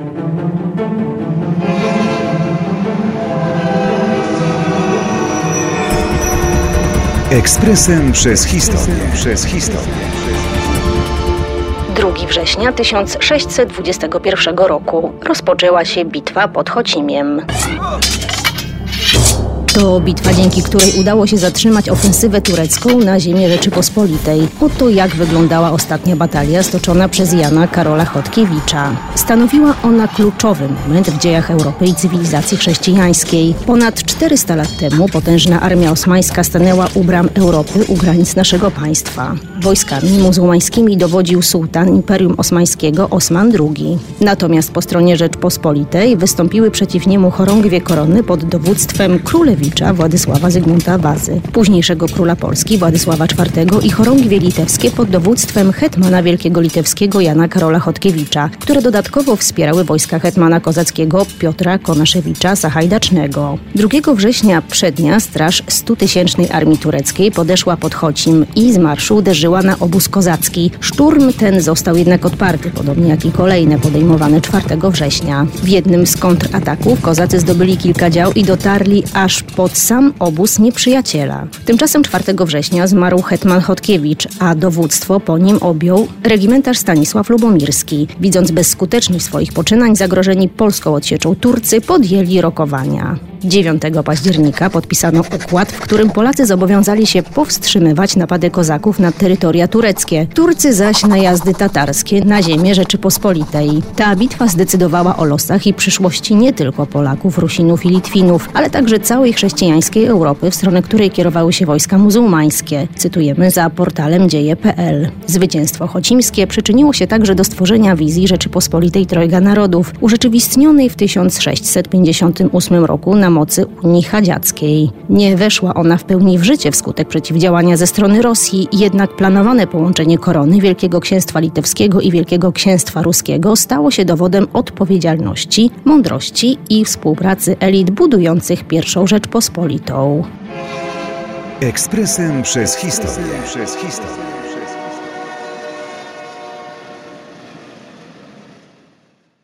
Ekspresem przez historię. 2 września 1621 roku rozpoczęła się bitwa pod Chocimiem. To bitwa, dzięki której udało się zatrzymać ofensywę turecką na ziemię Rzeczypospolitej. Oto jak wyglądała ostatnia batalia stoczona przez Jana Karola Chodkiewicza. Stanowiła ona kluczowy moment w dziejach Europy i cywilizacji chrześcijańskiej. Ponad 400 lat temu potężna armia osmańska stanęła u bram Europy, u granic naszego państwa. Wojskami muzułmańskimi dowodził sułtan Imperium Osmańskiego Osman II. Natomiast po stronie Rzeczpospolitej wystąpiły przeciw niemu chorągwie korony pod dowództwem królewicza Władysława Zygmunta Wazy, późniejszego króla Polski Władysława IV i chorągwie litewskie pod dowództwem hetmana wielkiego litewskiego Jana Karola Chodkiewicza, które dodatkowo wspierały wojska hetmana kozackiego Piotra Konaszewicza Sahajdacznego. 2 września przednia straż 100-tysięcznej armii tureckiej podeszła pod Chocim i z marszu uderzyła na obóz kozacki. Szturm ten został jednak odparty, podobnie jak i kolejne podejmowane 4 września. W jednym z kontrataków kozacy zdobyli kilka dział i dotarli aż pod sam obóz nieprzyjaciela. Tymczasem 4 września zmarł hetman Chodkiewicz, a dowództwo po nim objął regimentarz Stanisław Lubomirski. Widząc bezskuteczność swoich poczynań, zagrożeni polską odsieczą Turcy podjęli rokowania. 9 października podpisano układ, w którym Polacy zobowiązali się powstrzymywać napady kozaków na terytoria tureckie, Turcy zaś najazdy tatarskie na ziemię Rzeczypospolitej. Ta bitwa zdecydowała o losach i przyszłości nie tylko Polaków, Rusinów i Litwinów, ale także całej chrześcijańskiej Europy, w stronę której kierowały się wojska muzułmańskie. Cytujemy za portalem dzieje.pl. Zwycięstwo chocimskie przyczyniło się także do stworzenia wizji Rzeczypospolitej Trojga Narodów, urzeczywistnionej w 1658 roku na mocy Unii Chadziackiej. Nie weszła ona w pełni w życie wskutek przeciwdziałania ze strony Rosji, jednak planowane połączenie korony Wielkiego Księstwa Litewskiego i Wielkiego Księstwa Ruskiego stało się dowodem odpowiedzialności, mądrości i współpracy elit budujących pierwszą Rzeczpospolitą. Ekspresem przez historię.